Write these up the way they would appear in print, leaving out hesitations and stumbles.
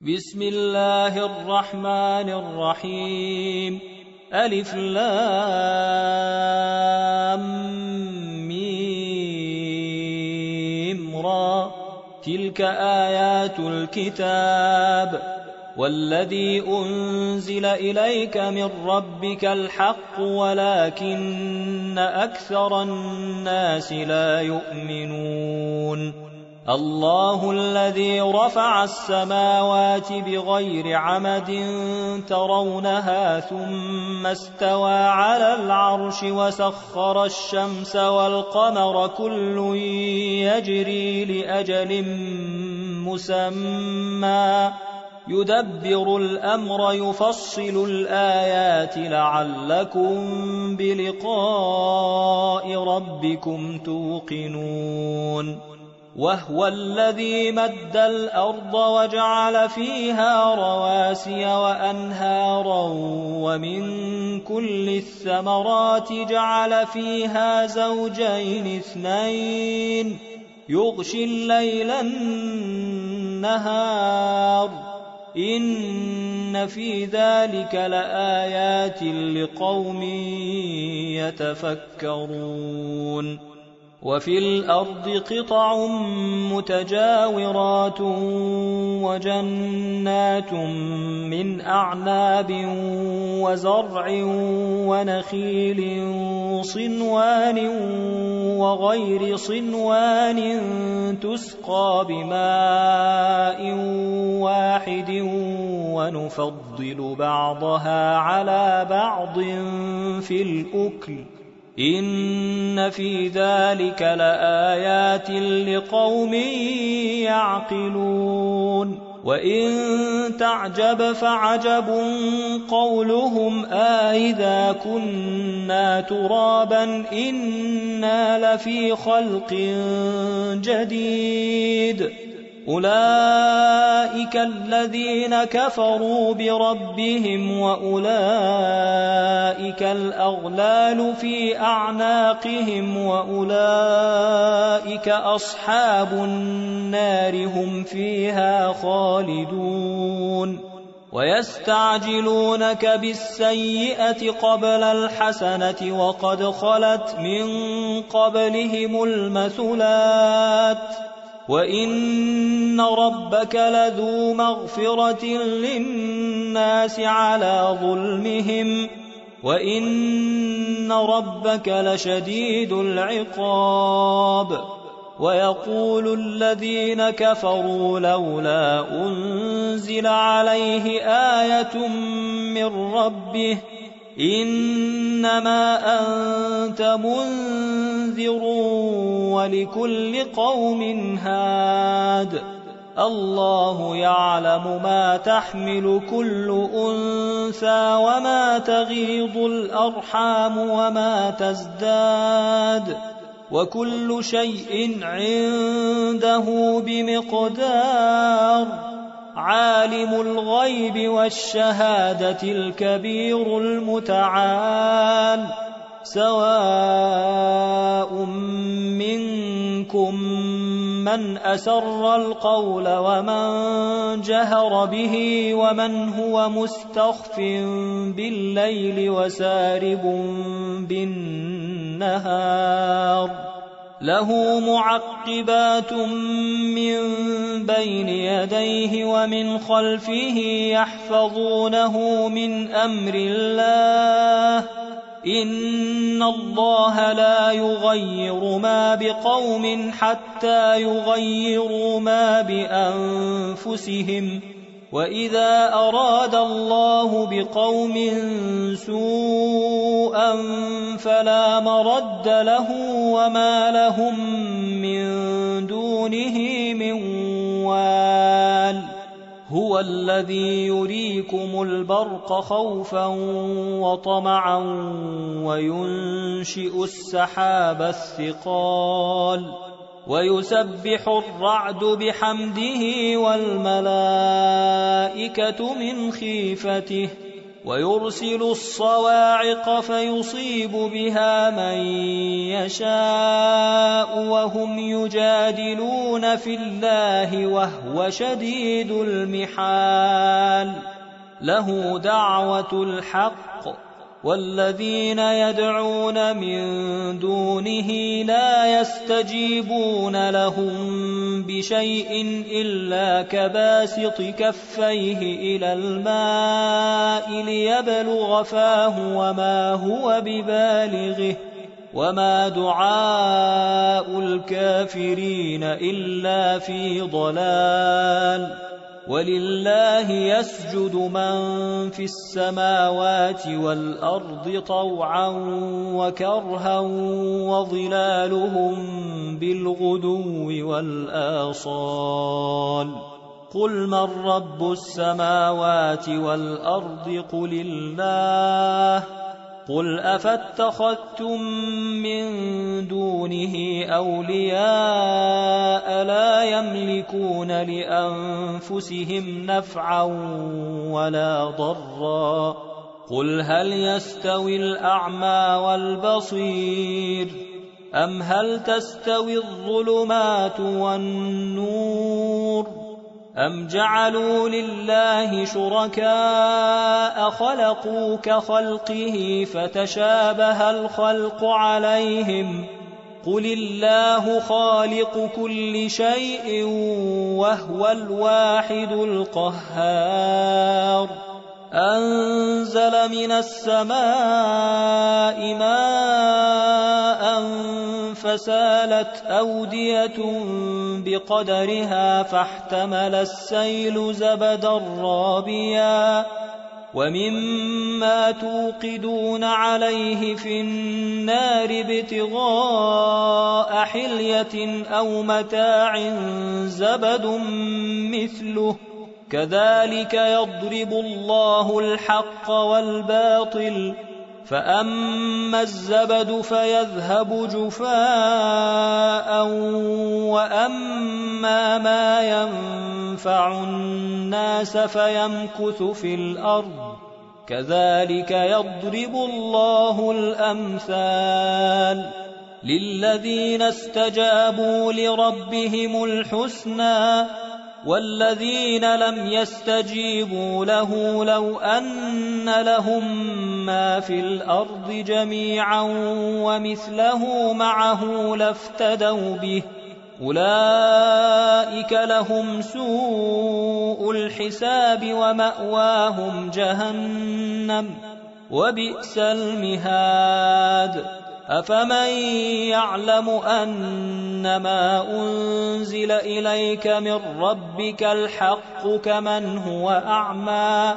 بسم الله الرحمن الرحيم ألف لام ميم را تلك آيات الكتاب والذي أنزل إليك من ربك الحق ولكن أكثر الناس لا يؤمنون الله الذي رفع السماوات بغير عمد ترونها ثم استوى على العرش وسخر الشمس والقمر كل يجري لأجل مسمى يدبر الأمر يفصل الآيات لعلكم بلقاء ربكم توقنون وهو الذي مد الأرض وجعل فيها رواسي وأنهارا ومن كل الثمرات جعل فيها زوجين اثنين يغشي الليل النهار إن في ذلك لآيات لقوم يتفكرون وفي الأرض قطع متجاورات وجنات من أعناب وزرع ونخيل صنوان وغير صنوان تسقى بماء واحد ونفضل بعضها على بعض في الأكل إن في ذلك لآيات لقوم يعقلون وإن تعجب فعجب قولهم أإذا كنا ترابا إنا لفي خلق جديد أولئك الذين كفروا بربهم وأولئك الأغلال في أعناقهم وأولئك أصحاب النار هم فيها خالدون ويستعجلونك بالسيئة قبل الحسنة وقد خلت من قبلهم المثلات وإن ربك لذو مغفرة للناس على ظلمهم وإن ربك لشديد العقاب ويقول الذين كفروا لولا أنزل عليه آية من ربه إنما أنت منذر ولكل قوم هاد الله يعلم ما تحمل كل أنثى وما تغيض الأرحام وما تزداد وكل شيء عنده بمقدار عالم الغيب والشهادة الكبير المتعال سواء منكم من أسر القول ومن جهر به ومن هو مستخف بالليل وسارب بالنهار له معقبات من بين يديه ومن خلفه يحفظونه من أمر الله إن الله لا يغير ما بقوم حتى يغيروا ما بأنفسهم وإذا أراد الله بقوم سوءا فلا مرد له وما لهم من دونه من وال هو الذي يريكم البرق خوفا وطمعا وينشئ السحاب الثقال ويسبح الرعد بحمده والملائكة من خيفته ويرسل الصواعق فيصيب بها من يشاء وهم يجادلون في الله وهو شديد المحال له دعوة الحق والذين يدعون من دونه لا يستجيبون لهم بشيء إلا كباسط كفيه إلى الماء ليبلغ فاه وما هو ببالغه وما دعاء الكافرين إلا في ضلال ولله يسجد من في السماوات والأرض طوعا وكرها وظلالهم بالغدو والآصال قل من رب السماوات والأرض قل الله قل أفاتخذتم من دونه أولياء لا يملكون لأنفسهم نفعا ولا ضرا قل هل يستوي الأعمى والبصير أم هل تستوي الظلمات والنور أم جعلوا لله شركاء خلقوا كخلقه فتشابه الخلق عليهم قل الله خالق كل شيء وهو الواحد القهار أنزل من السماء ماء فسالت أودية بقدرها فاحتمل السيل زبدا رابيا ومما توقدون عليه في النار ابتغاء حلية أو متاع زبد مثله كذلك يضرب الله الحق والباطل فأما الزبد فيذهب جفاء وأما ما ينفع الناس فيمكث في الأرض كذلك يضرب الله الأمثال للذين استجابوا لربهم الحسنى والذين لم يستجيبوا له لو أن لهم ما في الأرض جميعا ومثله معه لافتدوا به أولئك لهم سوء الحساب ومأواهم جهنم وبئس المهاد أفمن يعلم أنما أنزل إليك من ربك الحق كمن هو أعمى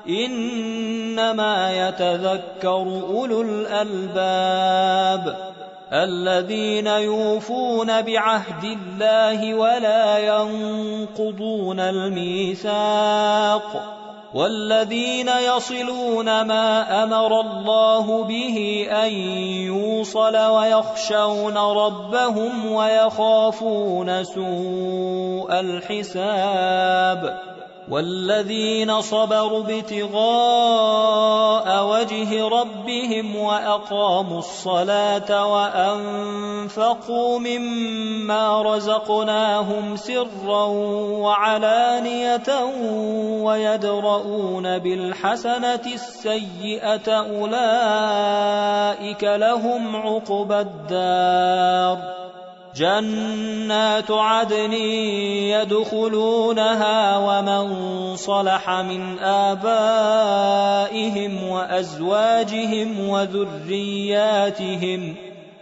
إنما يتذكر أولو الألباب الذين يوفون بعهد الله ولا ينقضون الميثاق والذين يصلون ما أمر الله به أن يوصل ويخشون ربهم ويخافون سوء الحساب والذين صبروا ابتغاء وجه ربهم وأقاموا الصلاة وأنفقوا مما رزقناهم سرا وعلانية ويدرؤون بالحسنة السيئة أولئك لهم عقبى الدار جنات عدن يدخلونها ومن صلح من آبائهم وأزواجهم وذرياتهم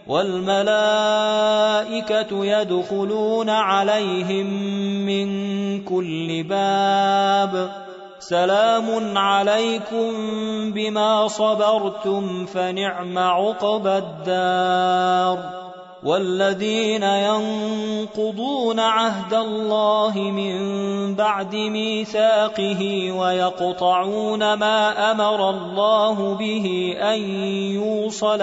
والملائكة يدخلون عليهم من كل باب سلام عليكم بما صبرتم فنعم عقبى الدار والذين ينقضون عهد الله من بعد ميثاقه ويقطعون ما أمر الله به أن يوصل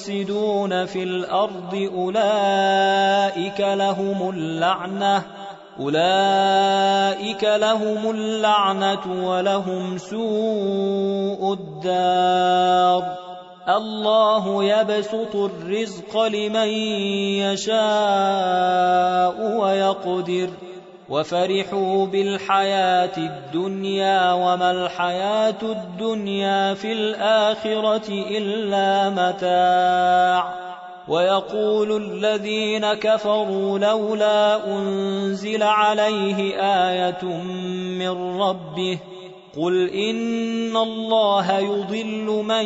ويفسدون في الأرض أولئك لهم اللعنة أولئك لهم اللعنة ولهم سوء الدار الله يبسط الرزق لمن يشاء ويقدر وفرحوا بالحياة الدنيا وما الحياة الدنيا في الآخرة إلا متاع ويقول الذين كفروا لولا أنزل عليه آية من ربه قل إن الله يضل من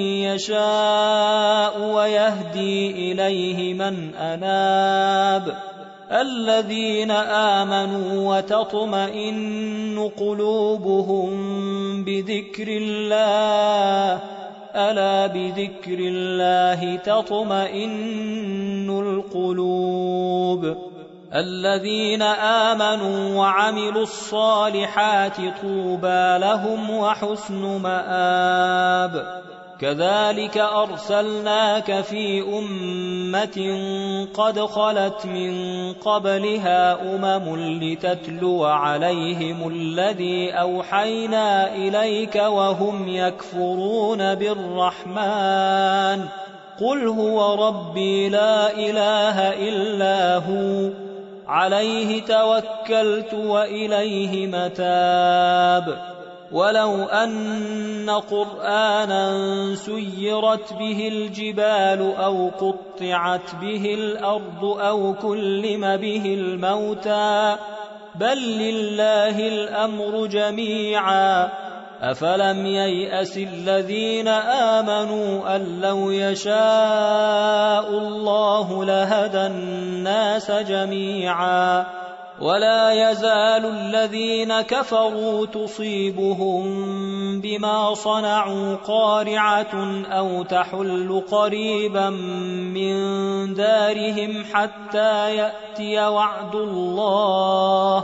يشاء ويهدي إليه من أناب الذين آمنوا وتطمئن قلوبهم بذكر الله ألا بذكر الله تطمئن القلوب الذين آمنوا وعملوا الصالحات طوبى لهم وحسن مآب كذلك أرسلناك في أمة قد خلت من قبلها لتتلو عليهم الذي أوحينا إليك وهم يكفرون بالرحمن قل هو ربي لا إله إلا هو عليه توكلت وإليه متاب ولو أن قرآنا سيرت به الجبال أو قطعت به الأرض أو كلم به الموتى بل لله الأمر جميعا أفلم ييأس الذين آمنوا أن لو يشاء الله لهدى الناس جميعا ولا يزال الذين كفروا تصيبهم بما صنعوا قارعة أو تحل قريبا من دارهم حتى يأتي وعد الله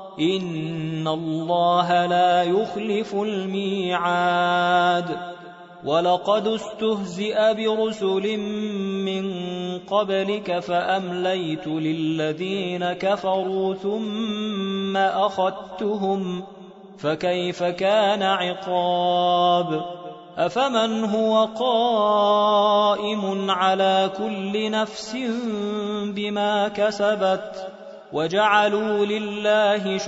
إن الله لا يخلف الميعاد ولقد استهزئ برسل من قبلك فأمليت للذين كفروا ثم أخذتهم فكيف كان عقاب أفمن هو قائم على كل نفس بما كسبت وجعلوا لله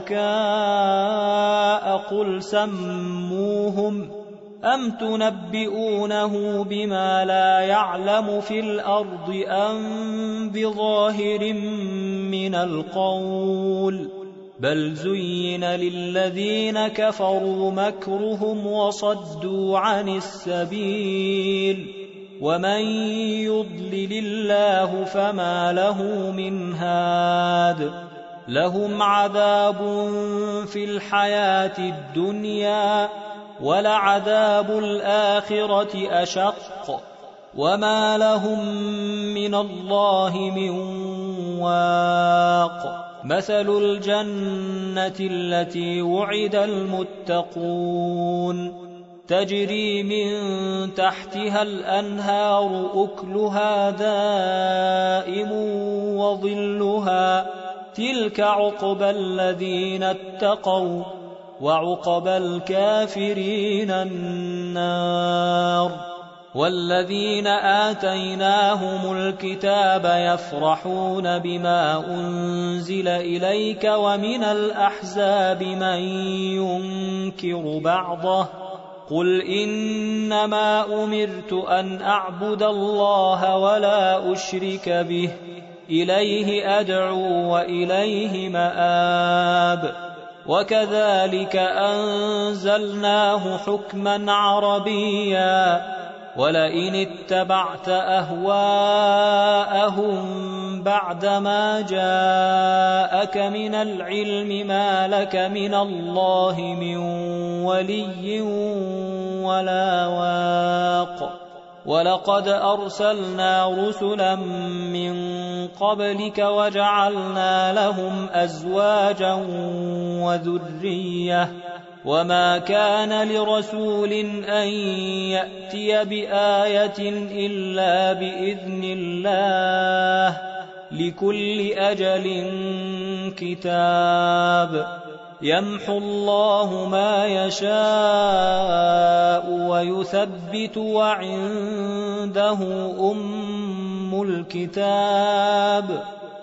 شركاء قل سموهم أم تنبئونه بما لا يعلم في الأرض أم بظاهر من القول بل زين للذين كفروا مكرهم وصدوا عن السبيل ومن يضلل الله فما له من هاد لهم عذاب في الحياة الدنيا ولعذاب الآخرة أشق وما لهم من الله من واق مثل الجنة التي وعد المتقون تجري من تحتها الأنهار أكلها دائم وظلها تلك عقبى الذين اتقوا وعقبى الكافرين النار والذين آتيناهم الكتاب يفرحون بما أنزل إليك ومن الأحزاب من ينكر بعضه قل إنما أمرت أن أعبد الله ولا أشرك به إليه أدعو وإليه مآب وكذلك أنزلناه حكما عربيا ولئن اتبعت أهواءهم بعدما جاءك من العلم ما لك من الله من ولي ولا واق ولقد أرسلنا رسلا من قبلك وجعلنا لهم أزواجا وذرية وما كان لرسول أن يأتي بآية إلا بإذن الله لكل أجل كتاب يمحو الله ما يشاء ويثبت وعنده أم الكتاب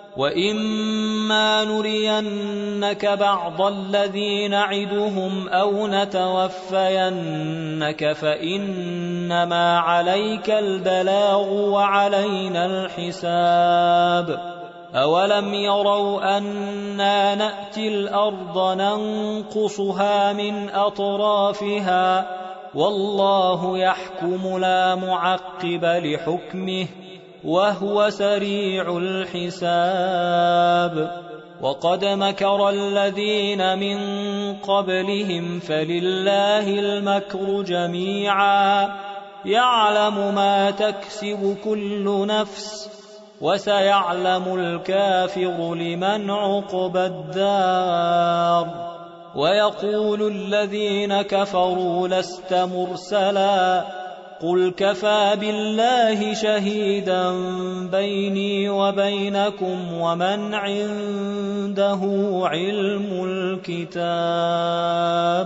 وإما نرينك بعض الذي نعدهم أو نتوفينك فإنما عليك البلاغ وعلينا الحساب أولم يروا أنا نأتي الأرض ننقصها من أطرافها والله يحكم لا معقب لحكمه وهو سريع الحساب وقد مكر الذين من قبلهم فلله المكر جميعا يعلم ما تكسب كل نفس وسيعلم الكافر لمن عقبى الدار ويقول الذين كفروا لست مرسلا قل كفى بالله شهيدا بيني وبينكم ومن عنده علم الكتاب